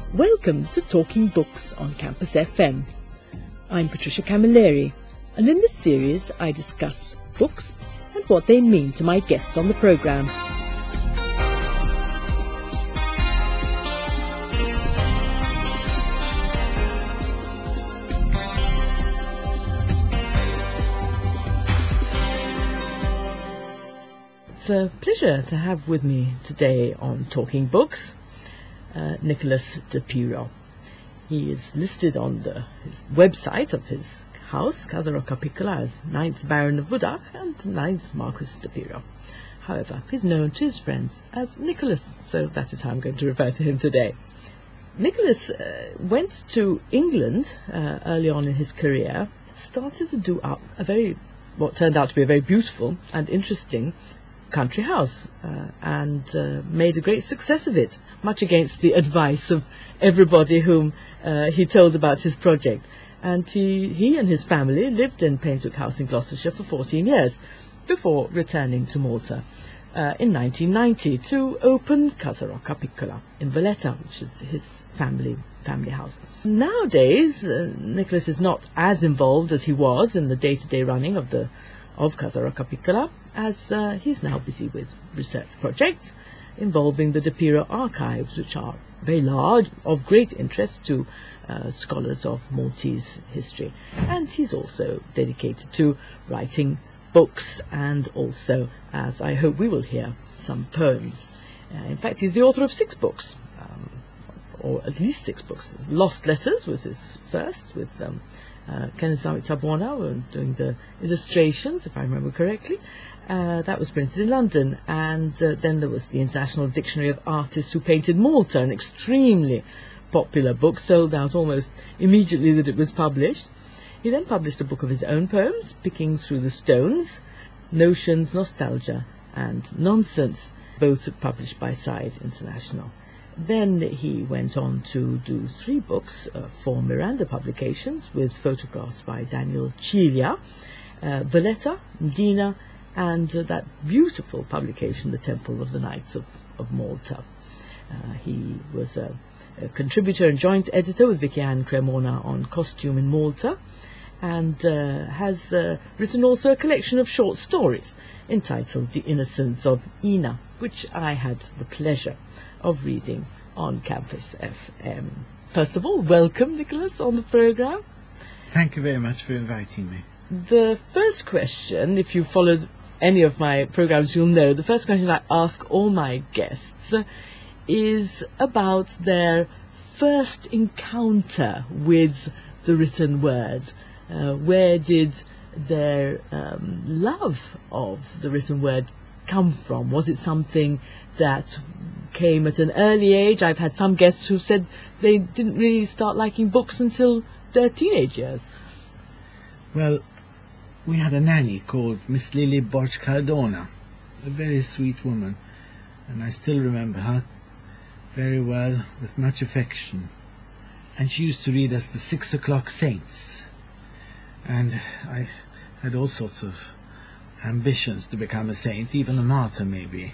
Welcome to Talking Books on Campus FM. I'm Patricia Camilleri, and in this series I discuss books and what they mean to my guests on the programme. It's a pleasure to have with me today on Talking Books Nicholas de Piro. He is listed on his website of his house, Casa Rocca Piccola, as 9th Baron of Budak and 9th Marquis de Piro. However, he's known to his friends as Nicholas, so that is how I'm going to refer to him today. Nicholas went to England early on in his career, started to do up what turned out to be a very beautiful and interesting country house, and made a great success of it, much against the advice of everybody whom he told about his project. And he and his family lived in Painswick House in Gloucestershire for 14 years before returning to Malta in 1990 to open Casa Rocca Piccola in Valletta, which is his family house. Nowadays, Nicholas is not as involved as he was in the day-to-day running of Casa Rocca Piccola, as he's now busy with research projects involving the de Piro archives, which are very large, of great interest to scholars of Maltese history. And he's also dedicated to writing books and also, as I hope we will hear, some poems. In fact, he's the author of 6 books, or at least 6 books. Lost Letters was his first, with Kenneth Tabwana doing the illustrations, if I remember correctly. That was printed in London, and then there was the International Dictionary of Artists Who Painted Malta, an extremely popular book, sold out almost immediately that it was published. He then published a book of his own poems, Picking Through the Stones, Notions, Nostalgia and Nonsense, both published by Side International. Then he went on to do 3 books for Miranda Publications with photographs by Daniel Ciglia, Valletta, Medina, and that beautiful publication, The Temple of the Knights of Malta. He was a contributor and joint editor with Vicky Ann Cremona on Costume in Malta, and has written also a collection of short stories entitled The Innocence of Ina, which I had the pleasure of reading on Campus FM. First of all, welcome, Nicholas, on the programme. Thank you very much for inviting me. The first question, if you followed any of my programmes, you'll know, the first question I ask all my guests is about their first encounter with the written word. Where did their love of the written word come from? Was it something that came at an early age? I've had some guests who said they didn't really start liking books until their teenage years. Well, we had a nanny called Miss Lily Borch Cardona, a very sweet woman, and I still remember her very well, with much affection. And she used to read us the 6 o'clock Saints, and I had all sorts of ambitions to become a saint, even a martyr maybe.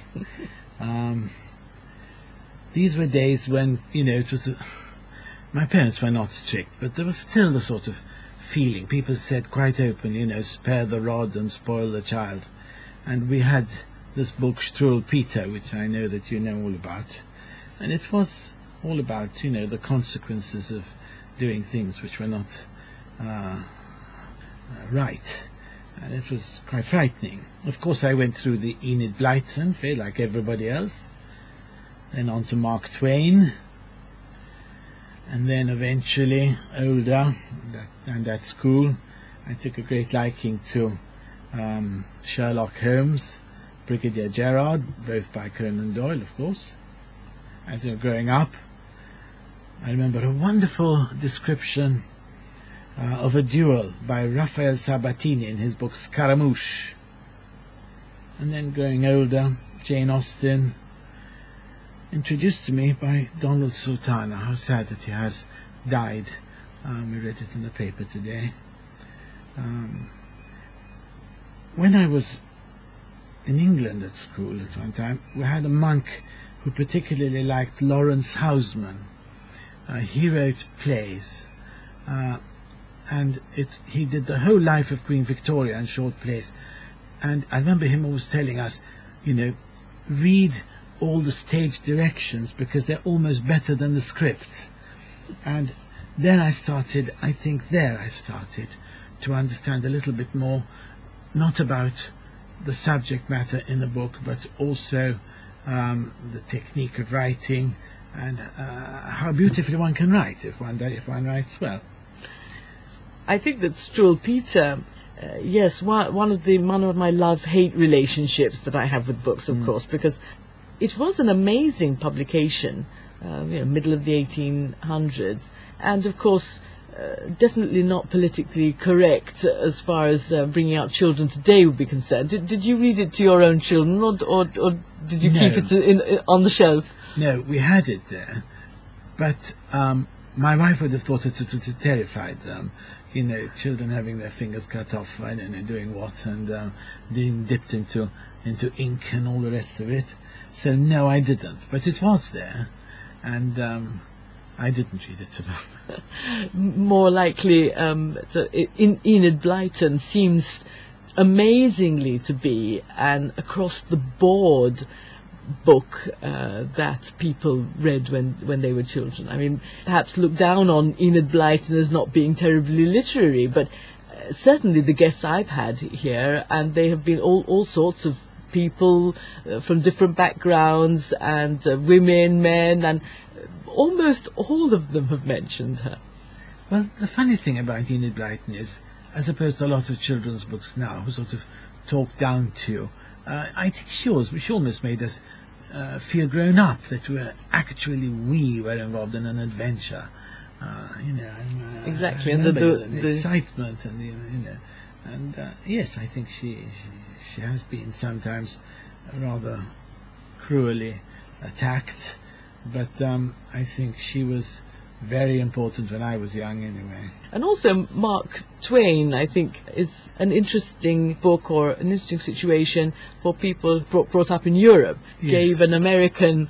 These were days when, it was my parents were not strict, but there was still the sort of feeling. People said quite open, spare the rod and spoil the child. And we had this book, Struwwel Peter, which I know that you know all about. And it was all about, the consequences of doing things which were not right. And it was quite frightening. Of course, I went through the Enid Blyton, like everybody else. Then on to Mark Twain. And then eventually, older, and at school, I took a great liking to Sherlock Holmes, Brigadier Gerard, both by Conan Doyle, of course. As we were growing up, I remember a wonderful description of a duel by Raphael Sabatini in his book Scaramouche. And then growing older, Jane Austen, introduced to me by Donald Sultana. How sad that he has died. We read it in the paper today. When I was in England at school at one time, we had a monk who particularly liked Lawrence Housman, he wrote plays, and he did the whole life of Queen Victoria in short plays. And I remember him always telling us, read all the stage directions because they're almost better than the script. And then I started to understand a little bit more, not about the subject matter in the book, but also the technique of writing and how beautifully one can write if one writes well. I think that Struwwel Peter, yes, one of my love-hate relationships that I have with books, of course, because it was an amazing publication, middle of the 1800s, and of course definitely not politically correct as far as bringing out children today would be concerned. Did you read it to your own children, or did you keep it on the shelf? No, we had it there, but my wife would have thought it would have terrified them. Children having their fingers cut off, I don't know, doing what, and being dipped into ink and all the rest of it. So no, I didn't, but it was there, and I didn't read it to them. More likely, Enid Blyton seems amazingly to be an across-the-board book that people read when they were children. I mean, perhaps look down on Enid Blyton as not being terribly literary, but certainly the guests I've had here, and they have been all sorts of people from different backgrounds, and women, men, and almost all of them have mentioned her. Well, the funny thing about Enid Blyton is, as opposed to a lot of children's books now who sort of talk down to you, I think she almost made us feel grown up, that we were involved in an adventure. Exactly, and the excitement and yes, I think she has been sometimes rather cruelly attacked, but I think she was very important when I was young anyway. And also Mark Twain, I think, is an interesting book, or an interesting situation for people brought up in Europe. Yes. Gave an American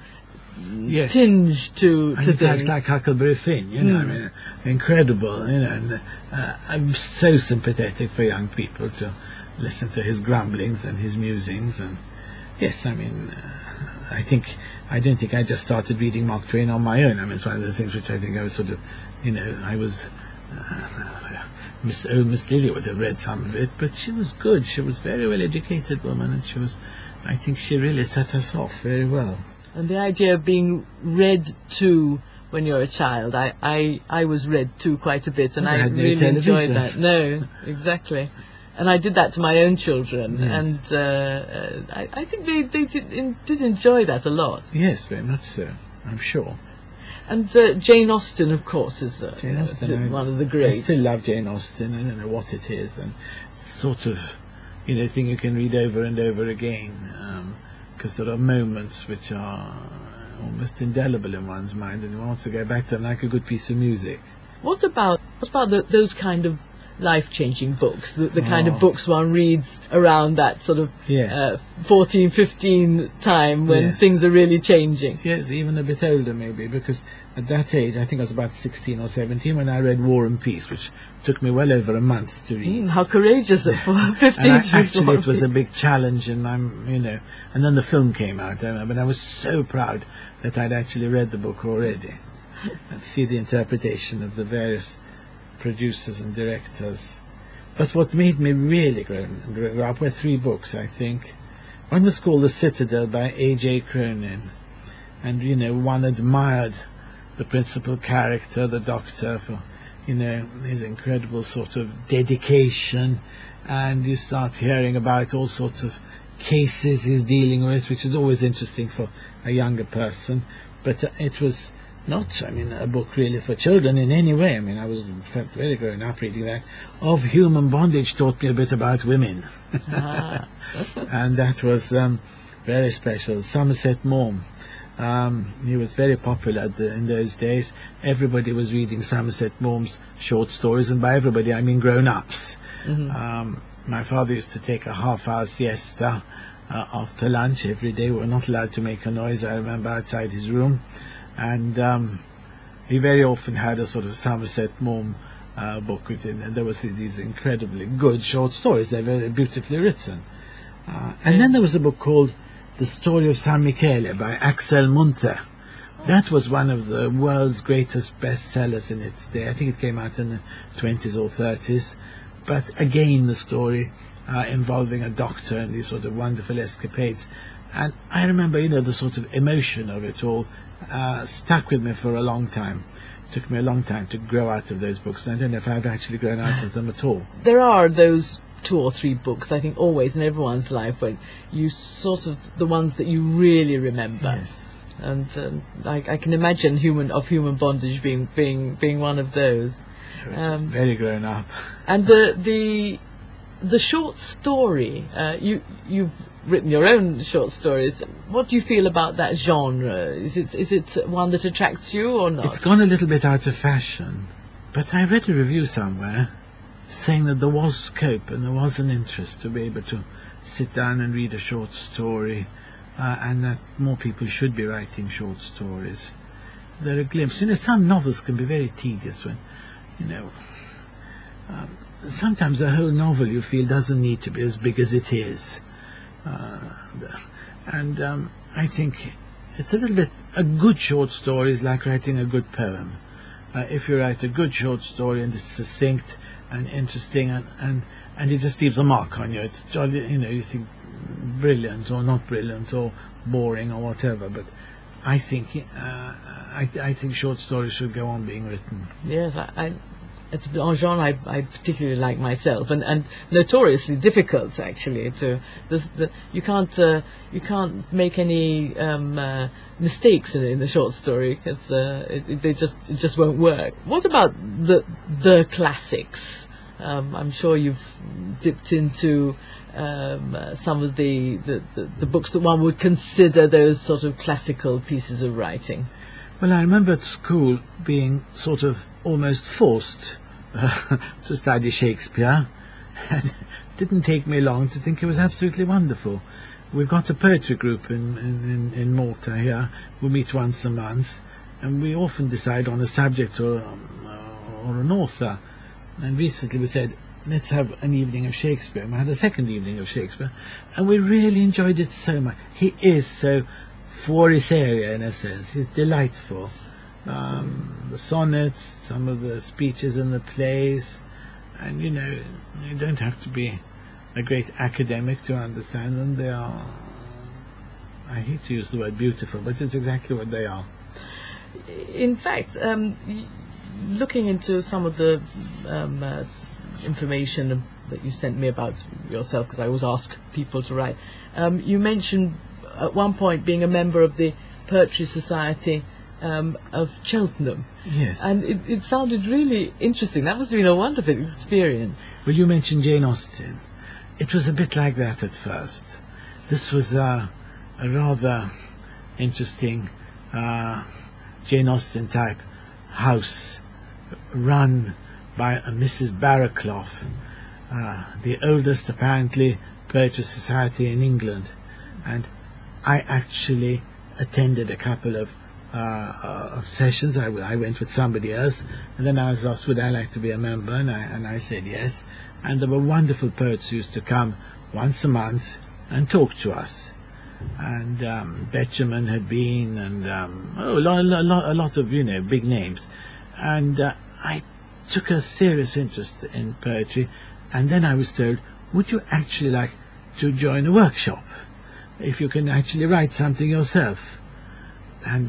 tinge to things. It's like Huckleberry Finn, I mean, incredible, and I'm so sympathetic for young people to listen to his grumblings and his musings, and yes, I mean, I don't think I just started reading Mark Twain on my own. I mean, it's one of the things which I think I was sort of, I was, Miss Lily would have read some of it, but she was good. She was a very well-educated woman, and I think she really set us off very well. And the idea of being read to when you're a child, I was read to quite a bit, and I really enjoyed that. No, exactly. And I did that to my own children, yes. And I think they did enjoy that a lot. Yes, very much so, I'm sure. And Jane Austen, of course, is one of the greats. I still love Jane Austen. I don't know what it is, and sort of, thing you can read over and over again, because there are moments which are almost indelible in one's mind, and one wants to go back to them like a good piece of music. What about those kind of life-changing books, the kind of books one reads around that sort of 14, 15 time when things are really changing? Yes, even a bit older maybe, because at that age, I think I was about 16 or 17 when I read War and Peace, which took me well over a month to read. How courageous for 15 actually, it was a big challenge, and and then the film came out, I remember, and I was so proud that I'd actually read the book already and see the interpretation of the various producers and directors. But what made me really grow up were 3 books, I think. One was called The Citadel by A.J. Cronin, and one admired the principal character, the Doctor, for his incredible sort of dedication, and you start hearing about all sorts of cases he's dealing with, which is always interesting for a younger person. But it was not, a book really for children in any way. I felt very grown up reading that. Of Human Bondage taught me a bit about women. And that was very special. Somerset Maugham. He was very popular in those days. Everybody was reading Somerset Maugham's short stories, and by everybody I mean grown-ups. Mm-hmm. My father used to take a half-hour siesta after lunch every day. We were not allowed to make a noise, I remember, outside his room. And he very often had a sort of Somerset Maugham book written, and there was these incredibly good short stories. They were beautifully written. And then there was a book called The Story of San Michele by Axel Munther. That was one of the world's greatest bestsellers in its day. I think it came out in the 20s or 30s. But again, the story involving a doctor and these sort of wonderful escapades. And I remember, the sort of emotion of it all stuck with me for a long time. It took me a long time to grow out of those books. And I don't know if I've actually grown out of them at all. There are those 2 or 3 books, I think, always in everyone's life, when you sort of, the ones that you really remember. Yes. And I can imagine Human Bondage being one of those. Sure, very grown up. And the short story, you've written your own short stories. What do you feel about that genre? Is it one that attracts you or not? It's gone a little bit out of fashion, but I read a review somewhere saying that there was scope and there was an interest to be able to sit down and read a short story, and that more people should be writing short stories. They're a glimpse. Some novels can be very tedious when, sometimes a whole novel you feel doesn't need to be as big as it is. I think it's a little bit, a good short story is like writing a good poem. If you write a good short story and it's succinct and interesting and it just leaves a mark on you, it's jolly, you think brilliant or not brilliant or boring or whatever, but I think I think short stories should go on being written. Yes, it's a genre I particularly like myself, and notoriously difficult actually. You can't make any mistakes in the short story, because it just won't work. What about the classics? I'm sure you've dipped into some of the books that one would consider those sort of classical pieces of writing. Well, I remember at school being sort of almost forced to study Shakespeare, and it didn't take me long to think it was absolutely wonderful. We've got a poetry group in Malta here. We meet once a month, and we often decide on a subject or an author. And recently we said, let's have an evening of Shakespeare. And we had a second evening of Shakespeare, and we really enjoyed it so much. He is so fuori serio, in a sense. He's delightful. The sonnets, some of the speeches in the plays, and you don't have to be a great academic to understand them. They are, I hate to use the word beautiful, but it's exactly what they are. In fact, looking into some of the information that you sent me about yourself, because I always ask people to write, you mentioned at one point being a member of the Poetry Society of Cheltenham. Yes. And it sounded really interesting. That must have been a wonderful experience. Well, you mentioned Jane Austen. It was a bit like that at first. This was a rather interesting Jane Austen type house run by a Mrs. Barraclough, the oldest apparently poetry society in England. And I actually attended a couple of sessions. I went with somebody else, and then I was asked, would I like to be a member, and I said yes. And there were wonderful poets who used to come once a month and talk to us. And Betjeman had been, and a lot of big names. And I took a serious interest in poetry, and then I was told, would you actually like to join a workshop if you can actually write something yourself? And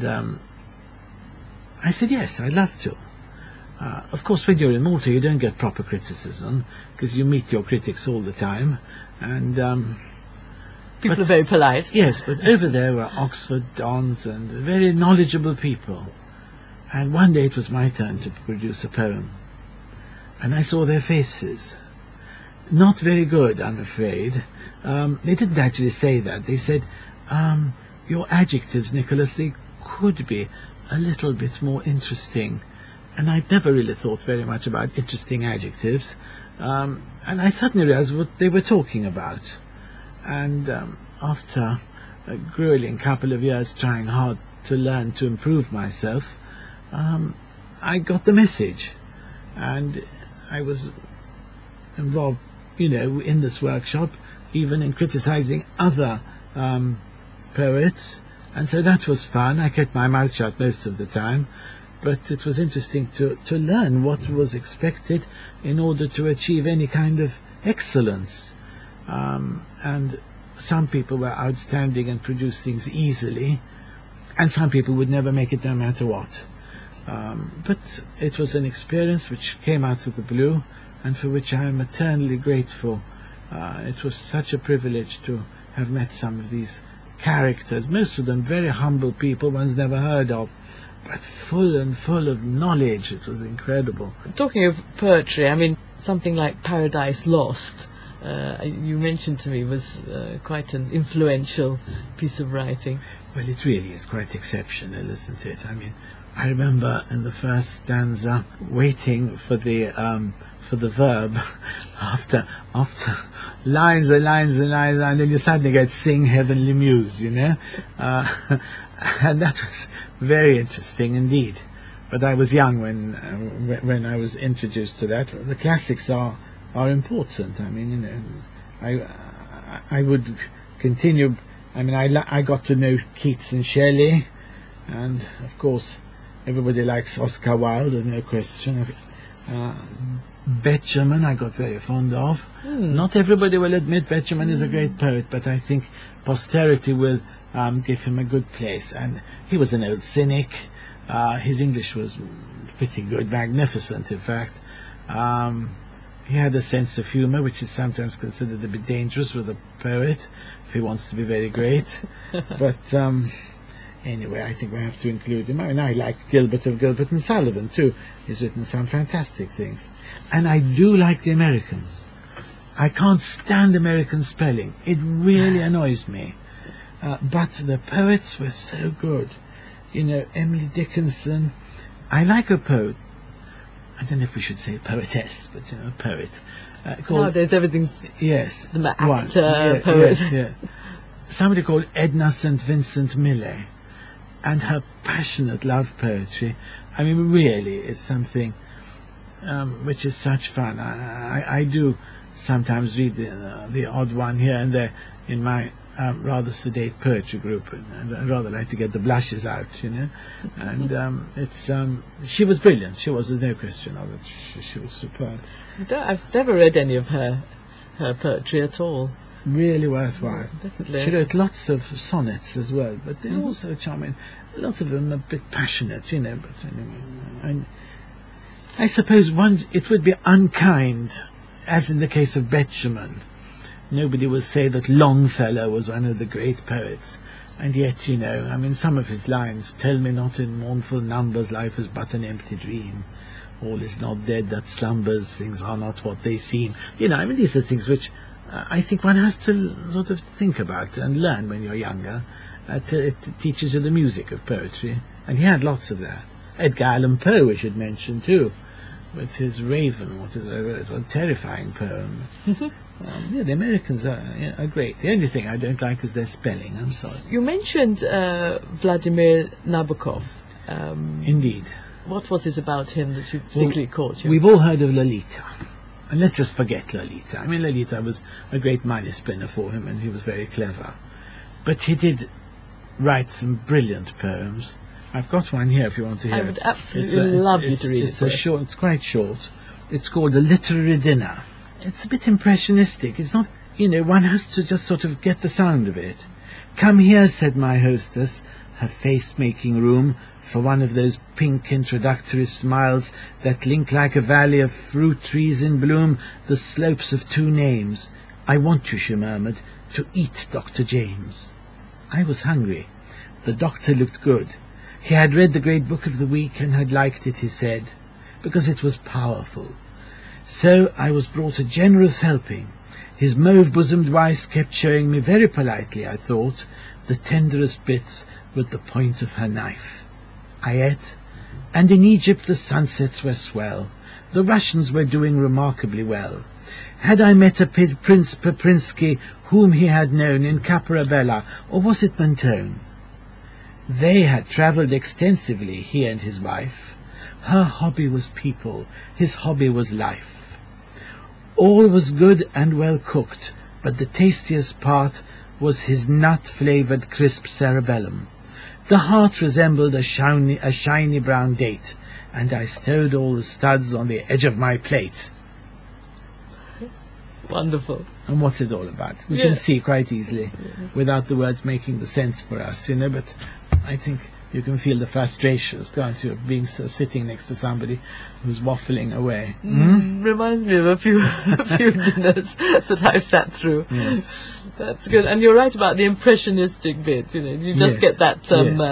I said yes, I'd love to. Of course, when you're in Malta, you don't get proper criticism, because you meet your critics all the time, and people are very polite. Yes, but over there were Oxford dons and very knowledgeable people. And one day it was my turn to produce a poem, and I saw their faces. Not very good, I'm afraid. They didn't actually say that. They said, your adjectives, Nicholas, they could be a little bit more interesting. And I'd never really thought very much about interesting adjectives. And I suddenly realized what they were talking about. And after a grueling couple of years trying hard to learn to improve myself, I got the message, and I was involved, in this workshop, even in criticizing other poets, and so that was fun. I kept my mouth shut most of the time, but it was interesting to learn what was expected in order to achieve any kind of excellence. And some people were outstanding and produced things easily, and some people would never make it no matter what. But it was an experience which came out of the blue, and for which I am eternally grateful. It was such a privilege to have met some of these characters, most of them very humble people one's never heard of, but full of knowledge. It was incredible. Talking of poetry, I mean, something like Paradise Lost, you mentioned to me, was quite an influential piece of writing. Well, it really is quite exceptional, isn't it? I mean, I remember in the first stanza waiting for the verb after lines and lines and lines, and then you suddenly get "Sing Heavenly Muse," and that was very interesting indeed. But I was young when I was introduced to that. The classics are important. I mean, I would continue. I mean, I got to know Keats and Shelley, and of course, everybody likes Oscar Wilde. There's no question. Betjeman I got very fond of. Not everybody will admit Betjeman is a great poet, but I think posterity will give him a good place. And he was an old cynic. His English was pretty good, magnificent in fact. He had a sense of humour, which is sometimes considered a bit dangerous with a poet if he wants to be very great. But anyway, I think we have to include him. I mean, I like Gilbert of Gilbert and Sullivan too. He's written some fantastic things. And I do like the Americans. I can't stand American spelling. It really annoys me. But the poets were so good. Emily Dickinson. I like a poet. I don't know if we should say poetess, but a poet. Nowadays everything's the actor, poet. Yes. Somebody called Edna St. Vincent Millay, and her passionate love poetry. I mean, really, it's something which is such fun. I do sometimes read the odd one here and there in my rather sedate poetry group, and I'd rather like to get the blushes out, And it's she was brilliant. She was, there's no question of it. She was superb. I've never read any of her poetry at all. Really worthwhile. Definitely. She wrote lots of sonnets as well, but they're also charming. A lot of them are a bit passionate, But anyway, I suppose it would be unkind, as in the case of Betjeman. Nobody will say that Longfellow was one of the great poets, and yet, some of his lines, "Tell me not in mournful numbers, life is but an empty dream. All is not dead that slumbers, things are not what they seem." These are things which I think one has to sort of think about and learn when you're younger. It teaches you the music of poetry, and he had lots of that. Edgar Allan Poe we should mention too, with his Raven, what a terrifying poem. The Americans are great. The only thing I don't like is their spelling. I'm sorry. You mentioned Vladimir Nabokov. Indeed. What was it about him that you particularly caught you? We've all heard of Lolita. And let's just forget Lolita. I mean, Lolita was a great money spinner for him, and he was very clever. But he did write some brilliant poems. I've got one here if you want to hear it. I would absolutely love you to read it. It's quite short. It's called A Literary Dinner. It's a bit impressionistic. It's not, one has to just sort of get the sound of it. "Come here," said my hostess, her face-making room for one of those pink introductory smiles that link like a valley of fruit trees in bloom the slopes of two names. "I want you," she murmured, "to eat Dr. James." I was hungry. The doctor looked good. He had read the great book of the week and had liked it, he said, because it was powerful. So I was brought a generous helping. His mauve-bosomed wife kept showing me very politely, I thought, the tenderest bits with the point of her knife. I ate, and in Egypt the sunsets were swell. The Russians were doing remarkably well. Had I met a Prince Paprinsky whom he had known in Caparabella, or was it Mentone? They had travelled extensively, he and his wife. Her hobby was people. His hobby was life. All was good and well cooked, but the tastiest part was his nut-flavoured crisp cerebellum. The heart resembled a shiny brown date, and I stowed all the studs on the edge of my plate. Wonderful. And what's it all about? We can see quite easily, without the words making the sense for us, but I think you can feel the frustrations, can't you, of being sitting next to somebody who's waffling away. Reminds me of a few dinners that I've sat through. Yes. That's good. And you're right about the impressionistic bit, you just get that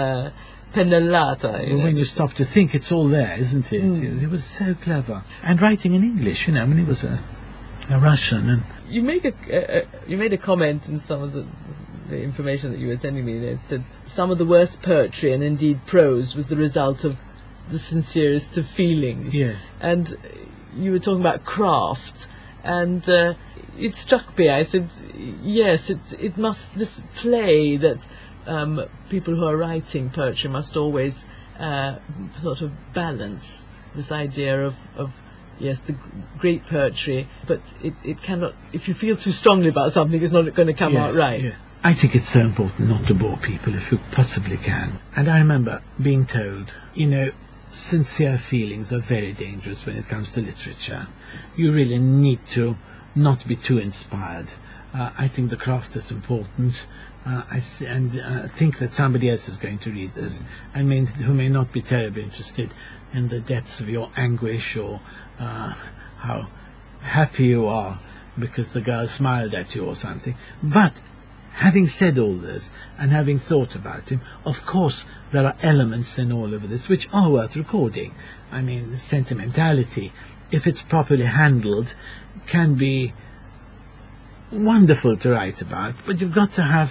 pennellata. Well, when you stop to think, it's all there, isn't it? It was so clever. And writing in English, I mean, he was a Russian. And you made a comment in some of the information that you were sending me. It said some of the worst poetry, and indeed prose, was the result of the sincerest of feelings. Yes. And you were talking about craft, and it struck me. I said, yes, it must, this play that people who are writing poetry must always sort of balance this idea of yes, the great poetry, but it cannot, if you feel too strongly about something, it's not going to come out right. Yeah. I think it's so important not to bore people if you possibly can. And I remember being told, sincere feelings are very dangerous when it comes to literature. You really need to not be too inspired. I think the craft is important. I think that somebody else is going to read this, who may not be terribly interested in the depths of your anguish or how happy you are because the girl smiled at you or something. But having said all this and having thought about him, of course there are elements in all of this which are worth recording. I mean, sentimentality, if it's properly handled, can be wonderful to write about, but you've got to have,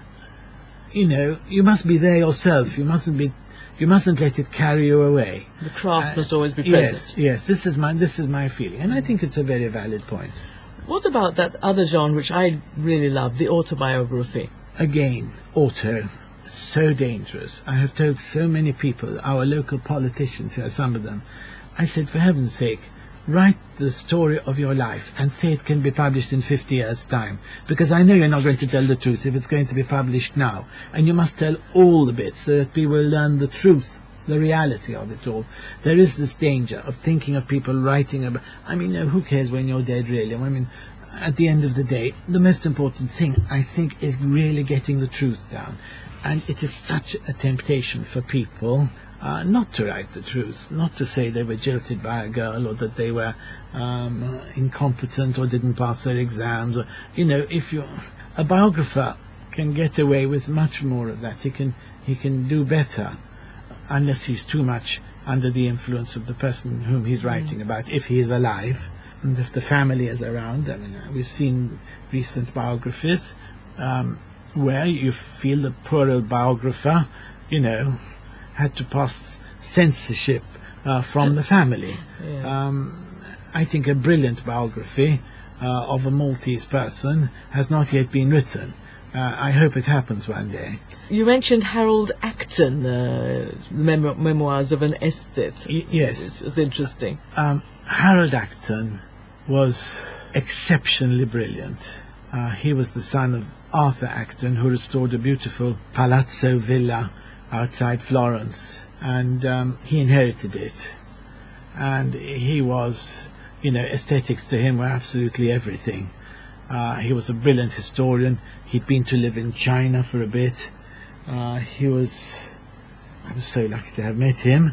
you must be there yourself. You mustn't let it carry you away. The craft must always be present. Yes, this is my feeling, and I think it's a very valid point. What about that other genre which I really love, the autobiography? Again, auto, so dangerous. I have told so many people, our local politicians here, some of them, I said, for heaven's sake, write the story of your life and say it can be published in 50 years' time, because I know you're not going to tell the truth if it's going to be published now, and you must tell all the bits so that people will learn the truth, the reality of it all. There is this danger of thinking of people writing about, who cares when you're dead, really? At the end of the day, the most important thing, I think, is really getting the truth down. And it is such a temptation for people not to write the truth, not to say they were jilted by a girl or that they were incompetent or didn't pass their exams. Or, a biographer can get away with much more of that. He can do better, unless he's too much under the influence of the person whom he's writing about, if he is alive, and if the family is around. We've seen recent biographies where you feel the poor old biographer, had to pass censorship from the family. Yes. I think a brilliant biography of a Maltese person has not yet been written. I hope it happens one day. You mentioned Harold Acton, Memoirs of an Aesthete. Yes. Which is interesting. Harold Acton was exceptionally brilliant. He was the son of Arthur Acton, who restored a beautiful palazzo villa outside Florence, and he inherited it. And he was, aesthetics to him were absolutely everything. He was a brilliant historian. He'd been to live in China for a bit. I was so lucky to have met him.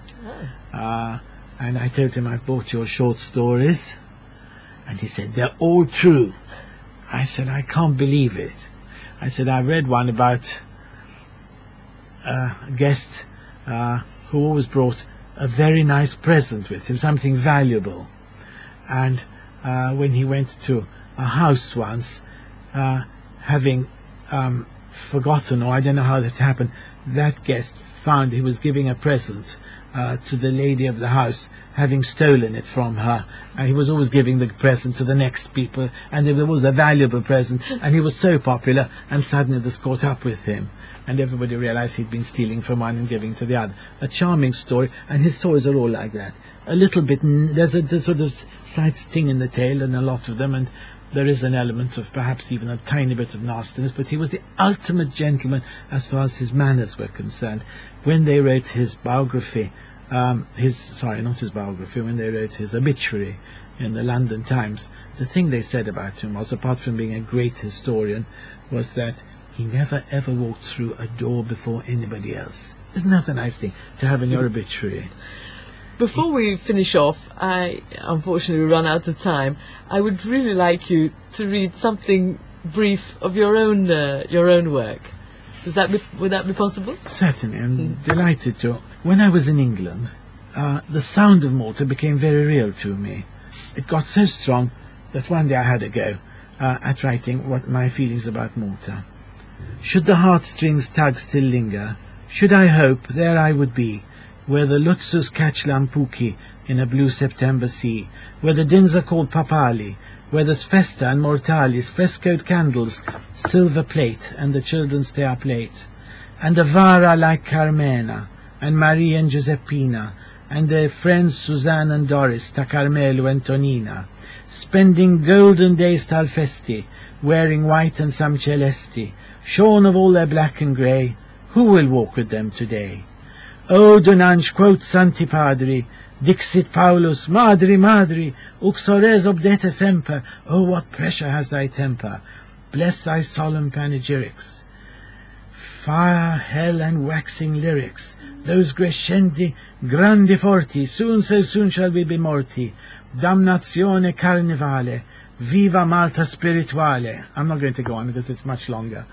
And I told him, I bought your short stories. And he said, they're all true. I said, I can't believe it. I said, I read one about a guest who always brought a very nice present with him, something valuable. And when he went to a house once, having forgotten, or I don't know how that happened, that guest found he was giving a present to the lady of the house, having stolen it from her. He was always giving the present to the next people, and it was a valuable present, and he was so popular, and suddenly this caught up with him, and everybody realized he'd been stealing from one and giving to the other. A charming story, and his stories are all like that. A little bit, there's a sort of slight sting in the tail in a lot of them, and there is an element of perhaps even a tiny bit of nastiness, but he was the ultimate gentleman as far as his manners were concerned. When they wrote his biography, when they wrote his obituary in the London Times, the thing they said about him was, apart from being a great historian, was that he never ever walked through a door before anybody else. Isn't that a nice thing to have in your obituary? Before we finish off, I unfortunately run out of time. I would really like you to read something brief of your own work. Would that be possible? Certainly, I'm delighted to. When I was in England, the sound of Malta became very real to me. It got so strong that one day I had a go at writing what my feelings about Malta. Should the heartstrings tug still linger, should I hope, there I would be, where the Lutzus catch lampuki in a blue September sea, where the dins are called papali, where there's festa and mortalis, frescoed candles, silver plate, and the children stay up late, and a Vara like Carmena, and Maria and Giuseppina, and their friends Suzanne and Doris, ta Carmelo and Tonina, spending golden days tal festi, wearing white and some celesti, shorn of all their black and grey, who will walk with them today? O Dunanch, quote Santi Padri, Dixit Paulus, Madri, Madri, uxores obdete semper, oh, what pressure has thy temper! Bless thy solemn panegyrics. Fire, hell, and waxing lyrics, those crescendi, grandi forti, soon so soon shall we be morti, damnazione carnivale, viva Malta spirituale. I'm not going to go on because it's much longer.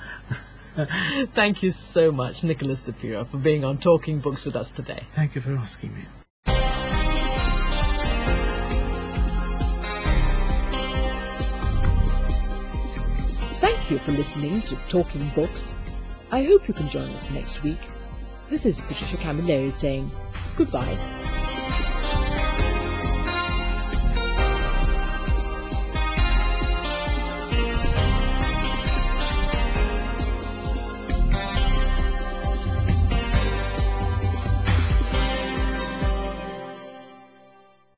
Thank you so much, Nicholas de Pura, for being on Talking Books with us today. Thank you for asking me. Thank you for listening to Talking Books. I hope you can join us next week. This is Patricia Camilleri saying goodbye.